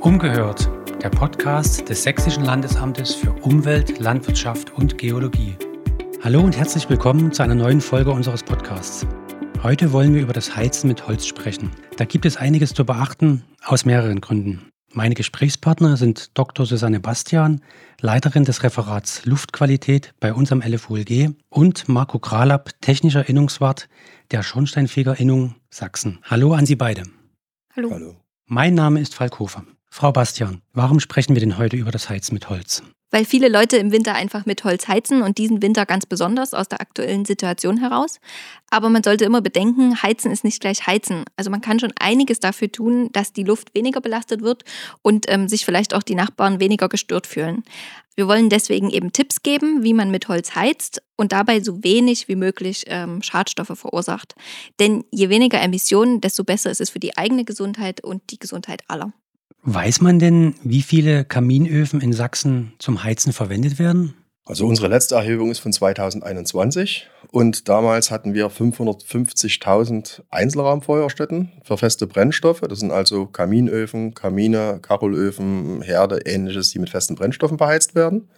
Umgehört, der Podcast des Sächsischen Landesamtes für Umwelt, Landwirtschaft und Geologie. Hallo und herzlich willkommen zu einer neuen Folge unseres Podcasts. Heute wollen wir über das Heizen mit Holz sprechen. Da gibt es einiges zu beachten, aus mehreren Gründen. Meine Gesprächspartner sind Dr. Susanne Bastian, Leiterin des Referats Luftqualität bei uns am LFULG, und Marco Kralap, technischer Innungswart der Schornsteinfegerinnung Sachsen. Hallo an Sie beide. Hallo. Mein Name ist Falk Hofer. Frau Bastian, warum sprechen wir denn heute über das Heizen mit Holz? Weil viele Leute im Winter einfach mit Holz heizen und diesen Winter ganz besonders aus der aktuellen Situation heraus. Aber man sollte immer bedenken, Heizen ist nicht gleich Heizen. Also man kann schon einiges dafür tun, dass die Luft weniger belastet wird und sich vielleicht auch die Nachbarn weniger gestört fühlen. Wir wollen deswegen eben Tipps geben, wie man mit Holz heizt und dabei so wenig wie möglich Schadstoffe verursacht. Denn je weniger Emissionen, desto besser ist es für die eigene Gesundheit und die Gesundheit aller. Weiß man denn, wie viele Kaminöfen in Sachsen zum Heizen verwendet werden? Also unsere letzte Erhebung ist von 2021 und damals hatten wir 550.000 Einzelraumfeuerstätten für feste Brennstoffe. Das sind also Kaminöfen, Kamine, Kachelöfen, Herde, ähnliches, die mit festen Brennstoffen beheizt werden.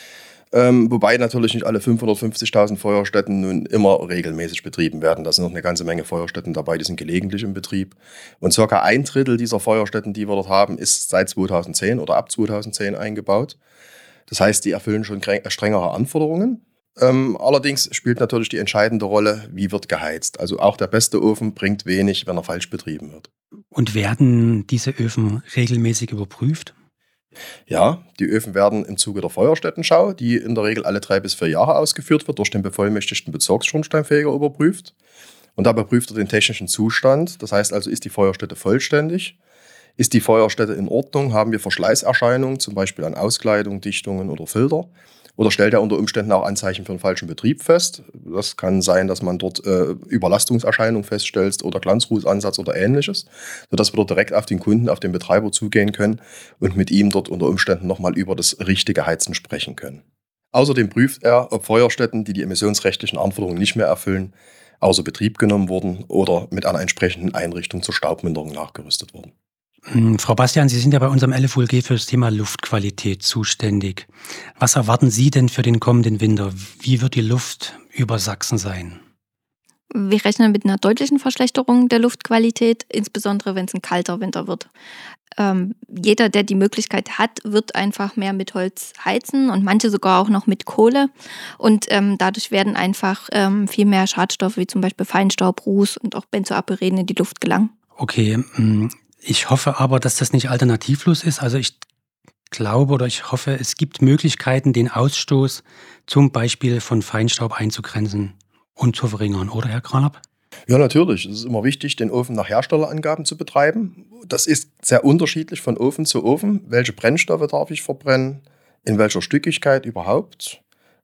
Wobei natürlich nicht alle 550.000 Feuerstätten nun immer regelmäßig betrieben werden. Da sind noch eine ganze Menge Feuerstätten dabei, die sind gelegentlich im Betrieb. Und ca. 1/3 dieser Feuerstätten, die wir dort haben, ist seit 2010 oder ab 2010 eingebaut. Das heißt, die erfüllen schon strengere Anforderungen. Allerdings spielt natürlich die entscheidende Rolle, wie wird geheizt. Also auch der beste Ofen bringt wenig, wenn er falsch betrieben wird. Und werden diese Öfen regelmäßig überprüft? Ja, die Öfen werden im Zuge der Feuerstättenschau, die in der Regel alle 3 bis 4 Jahre ausgeführt wird, durch den bevollmächtigten Bezirksschornsteinfeger überprüft. Und dabei prüft er den technischen Zustand. Das heißt also, ist die Feuerstätte vollständig? Ist die Feuerstätte in Ordnung? Haben wir Verschleißerscheinungen, zum Beispiel an Auskleidung, Dichtungen oder Filter? Oder stellt er unter Umständen auch Anzeichen für einen falschen Betrieb fest? Das kann sein, dass man dort Überlastungserscheinungen feststellt oder Glanzrußansatz oder ähnliches, sodass wir dort direkt auf den Kunden, auf den Betreiber zugehen können und mit ihm dort unter Umständen nochmal über das richtige Heizen sprechen können. Außerdem prüft er, ob Feuerstätten, die die emissionsrechtlichen Anforderungen nicht mehr erfüllen, außer Betrieb genommen wurden oder mit einer entsprechenden Einrichtung zur Staubminderung nachgerüstet wurden. Frau Bastian, Sie sind ja bei unserem LFULG für das Thema Luftqualität zuständig. Was erwarten Sie denn für den kommenden Winter? Wie wird die Luft über Sachsen sein? Wir rechnen mit einer deutlichen Verschlechterung der Luftqualität, insbesondere wenn es ein kalter Winter wird. Jeder, der die Möglichkeit hat, wird einfach mehr mit Holz heizen und manche sogar auch noch mit Kohle. Und dadurch werden einfach viel mehr Schadstoffe wie zum Beispiel Feinstaub, Ruß und auch Benzoapyren in die Luft gelangen. Okay, ich hoffe aber, dass das nicht alternativlos ist. Also ich glaube oder ich hoffe, es gibt Möglichkeiten, den Ausstoß zum Beispiel von Feinstaub einzugrenzen und zu verringern, oder Herr Kralap? Ja, natürlich. Es ist immer wichtig, den Ofen nach Herstellerangaben zu betreiben. Das ist sehr unterschiedlich von Ofen zu Ofen. Welche Brennstoffe darf ich verbrennen? In welcher Stückigkeit überhaupt?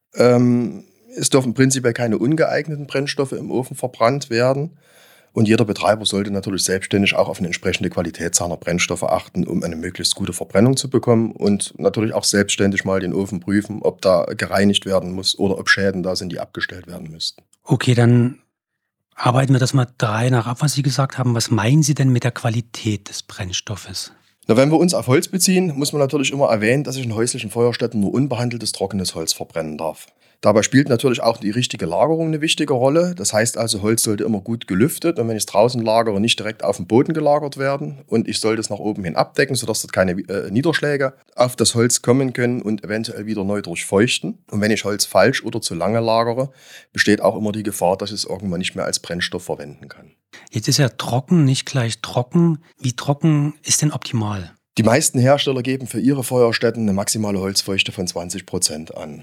Es dürfen prinzipiell keine ungeeigneten Brennstoffe im Ofen verbrannt werden. Und jeder Betreiber sollte natürlich selbstständig auch auf eine entsprechende Qualität seiner Brennstoffe achten, um eine möglichst gute Verbrennung zu bekommen. Und natürlich auch selbstständig mal den Ofen prüfen, ob da gereinigt werden muss oder ob Schäden da sind, die abgestellt werden müssten. Okay, dann arbeiten wir das mal 3 nach ab, was Sie gesagt haben. Was meinen Sie denn mit der Qualität des Brennstoffes? Na, wenn wir uns auf Holz beziehen, muss man natürlich immer erwähnen, dass ich in häuslichen Feuerstätten nur unbehandeltes, trockenes Holz verbrennen darf. Dabei spielt natürlich auch die richtige Lagerung eine wichtige Rolle. Das heißt also, Holz sollte immer gut gelüftet und wenn ich es draußen lagere, nicht direkt auf dem Boden gelagert werden. Und ich sollte es nach oben hin abdecken, sodass dort keine Niederschläge auf das Holz kommen können und eventuell wieder neu durchfeuchten. Und wenn ich Holz falsch oder zu lange lagere, besteht auch immer die Gefahr, dass ich es irgendwann nicht mehr als Brennstoff verwenden kann. Jetzt ist ja trocken nicht gleich trocken. Wie trocken ist denn optimal? Die meisten Hersteller geben für ihre Feuerstätten eine maximale Holzfeuchte von 20% an.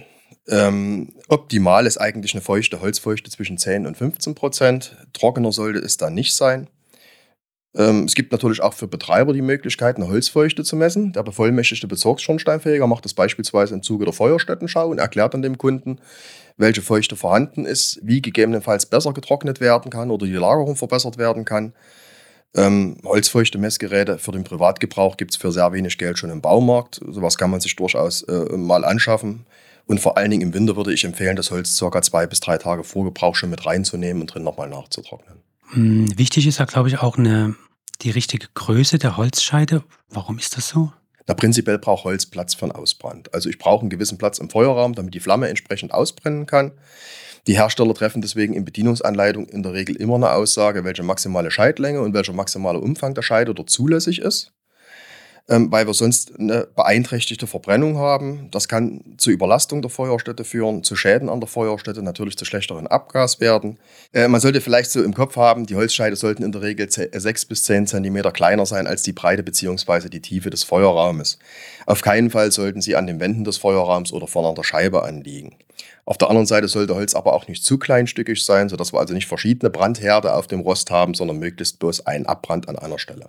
Optimal ist eigentlich eine Holzfeuchte zwischen 10 und 15%. Trockener sollte es dann nicht sein. Es gibt natürlich auch für Betreiber die Möglichkeit, eine Holzfeuchte zu messen. Der bevollmächtigte Bezirksschornsteinfeger macht das beispielsweise im Zuge der Feuerstättenschau und erklärt dann dem Kunden, welche Feuchte vorhanden ist, wie gegebenenfalls besser getrocknet werden kann oder die Lagerung verbessert werden kann. Holzfeuchte-Messgeräte für den Privatgebrauch gibt es für sehr wenig Geld schon im Baumarkt. Sowas kann man sich durchaus mal anschaffen. Und vor allen Dingen im Winter würde ich empfehlen, das Holz ca. 2 bis 3 Tage vor Gebrauch schon mit reinzunehmen und drin nochmal nachzutrocknen. Wichtig ist ja, glaube ich, auch eine die richtige Größe der Holzscheide. Warum ist das so? Na, prinzipiell braucht Holz Platz für einen Ausbrand. Also ich brauche einen gewissen Platz im Feuerraum, damit die Flamme entsprechend ausbrennen kann. Die Hersteller treffen deswegen in Bedienungsanleitung in der Regel immer eine Aussage, welche maximale Scheidlänge und welcher maximale Umfang der Scheide dort zulässig ist. Weil wir sonst eine beeinträchtigte Verbrennung haben. Das kann zu Überlastung der Feuerstätte führen, zu Schäden an der Feuerstätte, natürlich zu schlechteren Abgaswerten. Man sollte vielleicht so im Kopf haben, die Holzscheide sollten in der Regel 6 bis 10 cm kleiner sein als die Breite bzw. die Tiefe des Feuerraumes. Auf keinen Fall sollten sie an den Wänden des Feuerraums oder vorne an der Scheibe anliegen. Auf der anderen Seite sollte Holz aber auch nicht zu kleinstückig sein, sodass wir also nicht verschiedene Brandherde auf dem Rost haben, sondern möglichst bloß einen Abbrand an einer Stelle.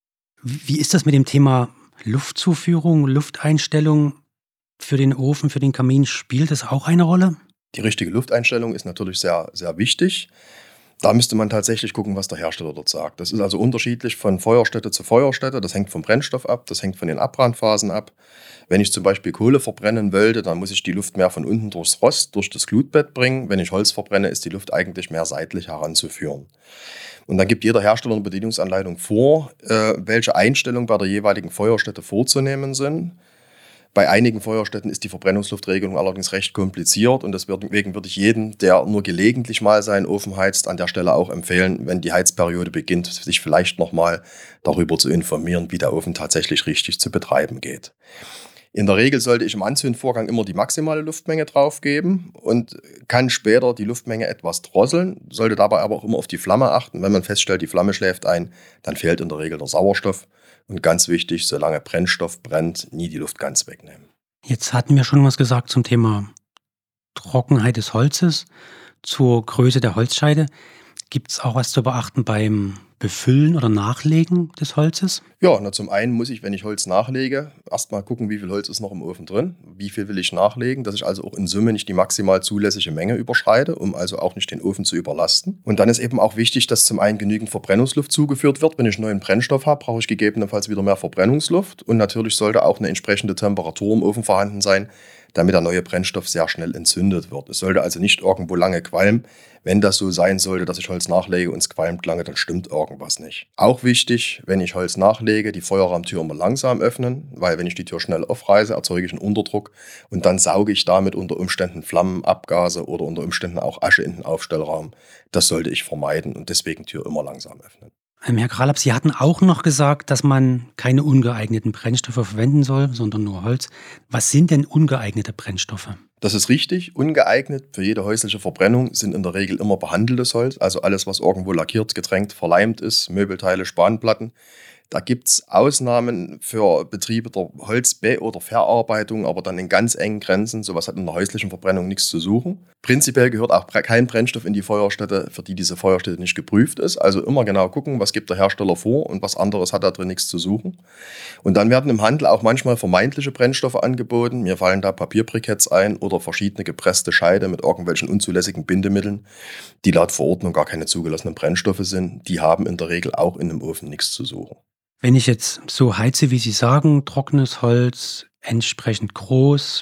Wie ist das mit dem Thema Luftzuführung, Lufteinstellung für den Ofen, für den Kamin? Spielt das auch eine Rolle? Die richtige Lufteinstellung ist natürlich sehr, sehr wichtig. Da müsste man tatsächlich gucken, was der Hersteller dort sagt. Das ist also unterschiedlich von Feuerstätte zu Feuerstätte. Das hängt vom Brennstoff ab, das hängt von den Abbrandphasen ab. Wenn ich zum Beispiel Kohle verbrennen wollte, dann muss ich die Luft mehr von unten durchs Rost, durch das Glutbett bringen. Wenn ich Holz verbrenne, ist die Luft eigentlich mehr seitlich heranzuführen. Und dann gibt jeder Hersteller eine Bedienungsanleitung vor, welche Einstellungen bei der jeweiligen Feuerstätte vorzunehmen sind. Bei einigen Feuerstätten ist die Verbrennungsluftregelung allerdings recht kompliziert und deswegen würde ich jedem, der nur gelegentlich mal seinen Ofen heizt, an der Stelle auch empfehlen, wenn die Heizperiode beginnt, sich vielleicht nochmal darüber zu informieren, wie der Ofen tatsächlich richtig zu betreiben geht. In der Regel sollte ich im Anzündvorgang immer die maximale Luftmenge draufgeben und kann später die Luftmenge etwas drosseln, sollte dabei aber auch immer auf die Flamme achten. Wenn man feststellt, die Flamme schläft ein, dann fehlt in der Regel der Sauerstoff. Und ganz wichtig, solange Brennstoff brennt, nie die Luft ganz wegnehmen. Jetzt hatten wir schon was gesagt zum Thema Trockenheit des Holzes, zur Größe der Holzscheide. Gibt es auch was zu beachten beim Befüllen oder Nachlegen des Holzes? Ja, zum einen muss ich, wenn ich Holz nachlege, erstmal gucken, wie viel Holz ist noch im Ofen drin, wie viel will ich nachlegen, dass ich also auch in Summe nicht die maximal zulässige Menge überschreite, um also auch nicht den Ofen zu überlasten. Und dann ist eben auch wichtig, dass zum einen genügend Verbrennungsluft zugeführt wird. Wenn ich neuen Brennstoff habe, brauche ich gegebenenfalls wieder mehr Verbrennungsluft und natürlich sollte auch eine entsprechende Temperatur im Ofen vorhanden sein, damit der neue Brennstoff sehr schnell entzündet wird. Es sollte also nicht irgendwo lange qualmen. Wenn das so sein sollte, dass ich Holz nachlege und es qualmt lange, dann stimmt irgendwas nicht. Auch wichtig, wenn ich Holz nachlege, die Feuerraumtür immer langsam öffnen, weil wenn ich die Tür schnell aufreiße, erzeuge ich einen Unterdruck und dann sauge ich damit unter Umständen Flammenabgase oder unter Umständen auch Asche in den Aufstellraum. Das sollte ich vermeiden und deswegen Tür immer langsam öffnen. Herr Kralab, Sie hatten auch noch gesagt, dass man keine ungeeigneten Brennstoffe verwenden soll, sondern nur Holz. Was sind denn ungeeignete Brennstoffe? Das ist richtig. Ungeeignet für jede häusliche Verbrennung sind in der Regel immer behandeltes Holz, also alles, was irgendwo lackiert, getränkt, verleimt ist, Möbelteile, Spanplatten. Da gibt es Ausnahmen für Betriebe der Holzbe- oder Verarbeitung, aber dann in ganz engen Grenzen. Sowas hat in der häuslichen Verbrennung nichts zu suchen. Prinzipiell gehört auch kein Brennstoff in die Feuerstätte, für die diese Feuerstätte nicht geprüft ist. Also immer genau gucken, was gibt der Hersteller vor und was anderes hat da drin nichts zu suchen. Und dann werden im Handel auch manchmal vermeintliche Brennstoffe angeboten. Mir fallen da Papierbriketts ein oder verschiedene gepresste Scheide mit irgendwelchen unzulässigen Bindemitteln, die laut Verordnung gar keine zugelassenen Brennstoffe sind. Die haben in der Regel auch in einem Ofen nichts zu suchen. Wenn ich jetzt so heize, wie Sie sagen, trockenes Holz, entsprechend groß,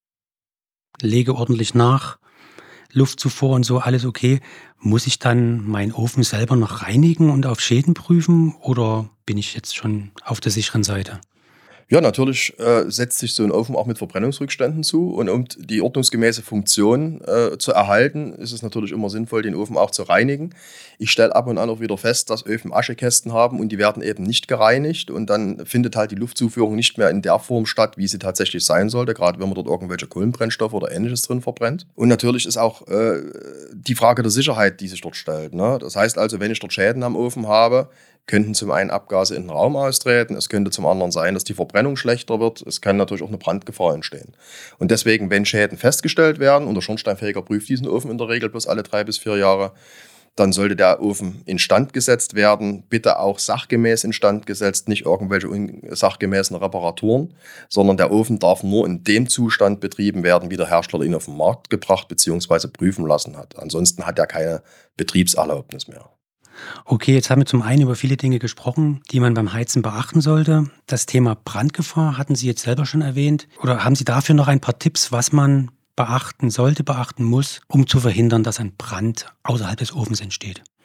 lege ordentlich nach, Luftzufuhr und so, alles okay, muss ich dann meinen Ofen selber noch reinigen und auf Schäden prüfen oder bin ich jetzt schon auf der sicheren Seite? Ja, natürlich setzt sich so ein Ofen auch mit Verbrennungsrückständen zu und um die ordnungsgemäße Funktion zu erhalten, ist es natürlich immer sinnvoll, den Ofen auch zu reinigen. Ich stelle ab und an auch wieder fest, dass Öfen Aschekästen haben und die werden eben nicht gereinigt und dann findet halt die Luftzuführung nicht mehr in der Form statt, wie sie tatsächlich sein sollte, gerade wenn man dort irgendwelche Kohlenbrennstoffe oder Ähnliches drin verbrennt. Und natürlich ist auch die Frage der Sicherheit, die sich dort stellt, ne? Das heißt also, wenn ich dort Schäden am Ofen habe, könnten zum einen Abgase in den Raum austreten, es könnte zum anderen sein, dass die Verbrennung schlechter wird, es kann natürlich auch eine Brandgefahr entstehen. Und deswegen, wenn Schäden festgestellt werden, und der Schornsteinfeger prüft diesen Ofen in der Regel bloß alle 3 bis 4 Jahre, dann sollte der Ofen instand gesetzt werden, bitte auch sachgemäß instand gesetzt, nicht irgendwelche unsachgemäßen Reparaturen, sondern der Ofen darf nur in dem Zustand betrieben werden, wie der Hersteller ihn auf den Markt gebracht bzw. prüfen lassen hat. Ansonsten hat er keine Betriebserlaubnis mehr. Okay, jetzt haben wir zum einen über viele Dinge gesprochen, die man beim Heizen beachten sollte. Das Thema Brandgefahr hatten Sie jetzt selber schon erwähnt. Oder haben Sie dafür noch ein paar Tipps, was man beachten sollte, beachten muss, um zu verhindern, dass ein Brand außerhalb des Ofens entsteht?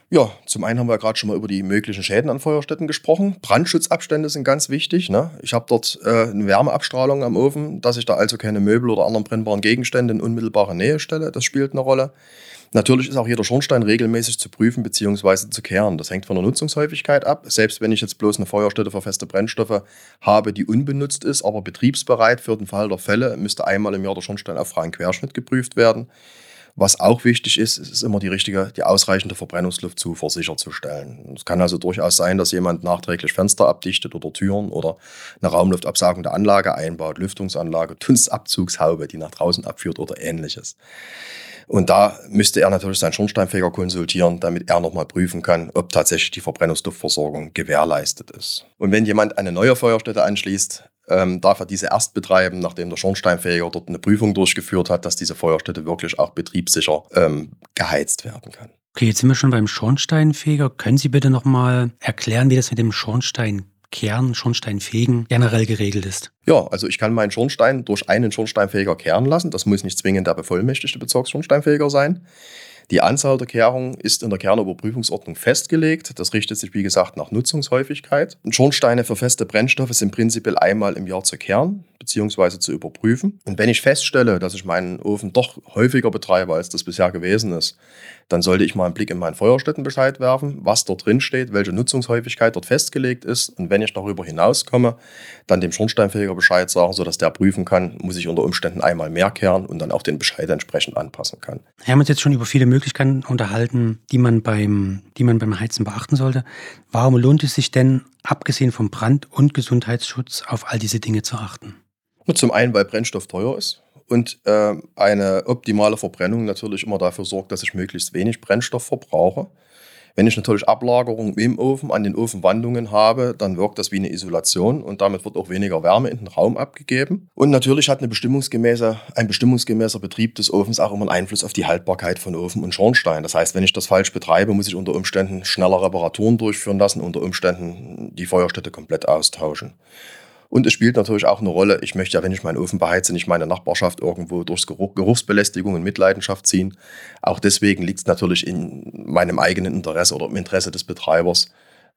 Ja, zum einen haben wir gerade schon mal über die möglichen Schäden an Feuerstätten gesprochen. Brandschutzabstände sind ganz wichtig. Ne? Ich habe dort eine Wärmeabstrahlung am Ofen, dass ich da also keine Möbel oder anderen brennbaren Gegenstände in unmittelbare Nähe stelle. Das spielt eine Rolle. Natürlich ist auch jeder Schornstein regelmäßig zu prüfen bzw. zu kehren. Das hängt von der Nutzungshäufigkeit ab. Selbst wenn ich jetzt bloß eine Feuerstätte für feste Brennstoffe habe, die unbenutzt ist, aber betriebsbereit für den Fall der Fälle, müsste einmal im Jahr der Schornstein auf freien Querschnitt geprüft werden. Was auch wichtig ist, ist immer die ausreichende Verbrennungsluftzufuhr sicherzustellen. Es kann also durchaus sein, dass jemand nachträglich Fenster abdichtet oder Türen oder eine raumluftabsaugende Anlage einbaut, Lüftungsanlage, Dunstabzugshaube, die nach draußen abführt oder ähnliches. Und da müsste er natürlich seinen Schornsteinfeger konsultieren, damit er nochmal prüfen kann, ob tatsächlich die Verbrennungsluftversorgung gewährleistet ist. Und wenn jemand eine neue Feuerstätte anschließt, darf er diese erst betreiben, nachdem der Schornsteinfeger dort eine Prüfung durchgeführt hat, dass diese Feuerstätte wirklich auch betriebssicher geheizt werden kann. Okay, jetzt sind wir schon beim Schornsteinfeger. Können Sie bitte nochmal erklären, wie das mit dem Schornsteinkern, Schornsteinfegen generell geregelt ist? Ja, also ich kann meinen Schornstein durch einen Schornsteinfeger kehren lassen. Das muss nicht zwingend der bevollmächtigte Bezirksschornsteinfeger sein. Die Anzahl der Kehrungen ist in der Kernüberprüfungsordnung festgelegt. Das richtet sich, wie gesagt, nach Nutzungshäufigkeit. Schornsteine für feste Brennstoffe sind prinzipiell einmal im Jahr zu kehren bzw. zu überprüfen. Und wenn ich feststelle, dass ich meinen Ofen doch häufiger betreibe, als das bisher gewesen ist, dann sollte ich mal einen Blick in meinen Feuerstättenbescheid werfen, was dort drin steht, welche Nutzungshäufigkeit dort festgelegt ist. Und wenn ich darüber hinauskomme, dann dem Schornsteinfeger Bescheid sagen, sodass der prüfen kann, muss ich unter Umständen einmal mehr kehren und dann auch den Bescheid entsprechend anpassen kann. Wir haben uns jetzt schon über viele Möglichkeiten unterhalten, die man beim Heizen beachten sollte. Warum lohnt es sich denn, abgesehen vom Brand- und Gesundheitsschutz, auf all diese Dinge zu achten? Zum einen, weil Brennstoff teuer ist und eine optimale Verbrennung natürlich immer dafür sorgt, dass ich möglichst wenig Brennstoff verbrauche. Wenn ich natürlich Ablagerung im Ofen an den Ofenwandungen habe, dann wirkt das wie eine Isolation und damit wird auch weniger Wärme in den Raum abgegeben. Und natürlich hat ein bestimmungsgemäßer Betrieb des Ofens auch immer einen Einfluss auf die Haltbarkeit von Ofen und Schornstein. Das heißt, wenn ich das falsch betreibe, muss ich unter Umständen schneller Reparaturen durchführen lassen, unter Umständen die Feuerstätte komplett austauschen. Und es spielt natürlich auch eine Rolle, ich möchte ja, wenn ich meinen Ofen beheize, nicht meine Nachbarschaft irgendwo durch Geruchsbelästigung in Mitleidenschaft ziehen. Auch deswegen liegt es natürlich in meinem eigenen Interesse oder im Interesse des Betreibers,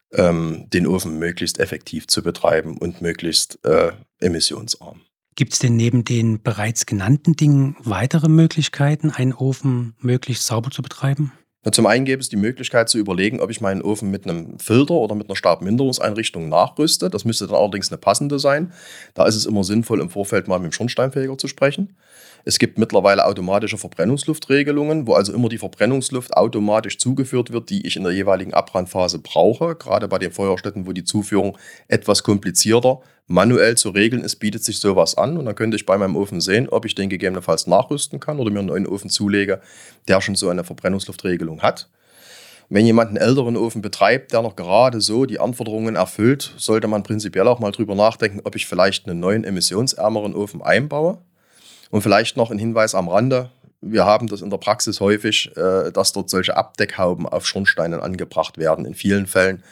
den Ofen möglichst effektiv zu betreiben und möglichst emissionsarm. Gibt es denn neben den bereits genannten Dingen weitere Möglichkeiten, einen Ofen möglichst sauber zu betreiben? Zum einen gäbe es die Möglichkeit zu überlegen, ob ich meinen Ofen mit einem Filter oder mit einer Staubminderungseinrichtung nachrüste. Das müsste dann allerdings eine passende sein. Da ist es immer sinnvoll, im Vorfeld mal mit dem Schornsteinfeger zu sprechen. Es gibt mittlerweile automatische Verbrennungsluftregelungen, wo also immer die Verbrennungsluft automatisch zugeführt wird, die ich in der jeweiligen Abbrandphase brauche. Gerade bei den Feuerstätten, wo die Zuführung etwas komplizierter manuell zu regeln ist, bietet sich sowas an. Und dann könnte ich bei meinem Ofen sehen, ob ich den gegebenenfalls nachrüsten kann oder mir einen neuen Ofen zulege, der schon so eine Verbrennungsluftregelung hat. Wenn jemand einen älteren Ofen betreibt, der noch gerade so die Anforderungen erfüllt, sollte man prinzipiell auch mal drüber nachdenken, ob ich vielleicht einen neuen emissionsärmeren Ofen einbaue. Und vielleicht noch ein Hinweis am Rande. Wir haben das in der Praxis häufig, dass dort solche Abdeckhauben auf Schornsteinen angebracht werden. In vielen Fällen,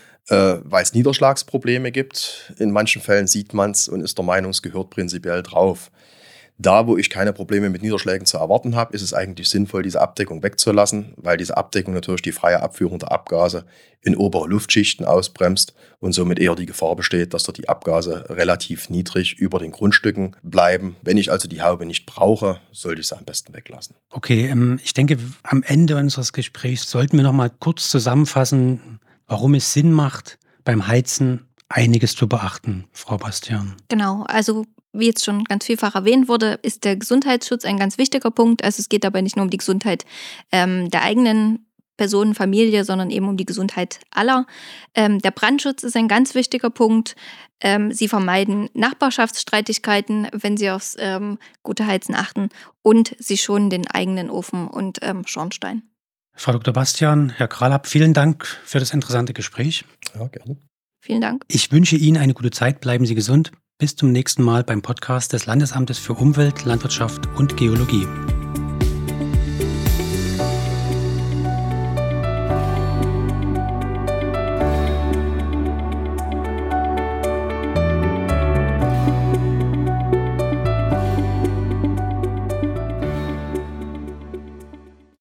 weil es Niederschlagsprobleme gibt. In manchen Fällen sieht man es und ist der Meinung, es gehört prinzipiell drauf. Da, wo ich keine Probleme mit Niederschlägen zu erwarten habe, ist es eigentlich sinnvoll, diese Abdeckung wegzulassen, weil diese Abdeckung natürlich die freie Abführung der Abgase in obere Luftschichten ausbremst und somit eher die Gefahr besteht, dass dort die Abgase relativ niedrig über den Grundstücken bleiben. Wenn ich also die Haube nicht brauche, sollte ich sie am besten weglassen. Okay, ich denke, am Ende unseres Gesprächs sollten wir noch mal kurz zusammenfassen, warum es Sinn macht, beim Heizen einiges zu beachten, Frau Bastian. Genau, also wie jetzt schon ganz vielfach erwähnt wurde, ist der Gesundheitsschutz ein ganz wichtiger Punkt. Also es geht dabei nicht nur um die Gesundheit der eigenen Personen, Familie, sondern eben um die Gesundheit aller. Der Brandschutz ist ein ganz wichtiger Punkt. Sie vermeiden Nachbarschaftsstreitigkeiten, wenn Sie aufs gute Heizen achten, und Sie schonen den eigenen Ofen und Schornstein. Frau Dr. Bastian, Herr Kralap, vielen Dank für das interessante Gespräch. Ja, gerne. Vielen Dank. Ich wünsche Ihnen eine gute Zeit. Bleiben Sie gesund. Bis zum nächsten Mal beim Podcast des Landesamtes für Umwelt, Landwirtschaft und Geologie.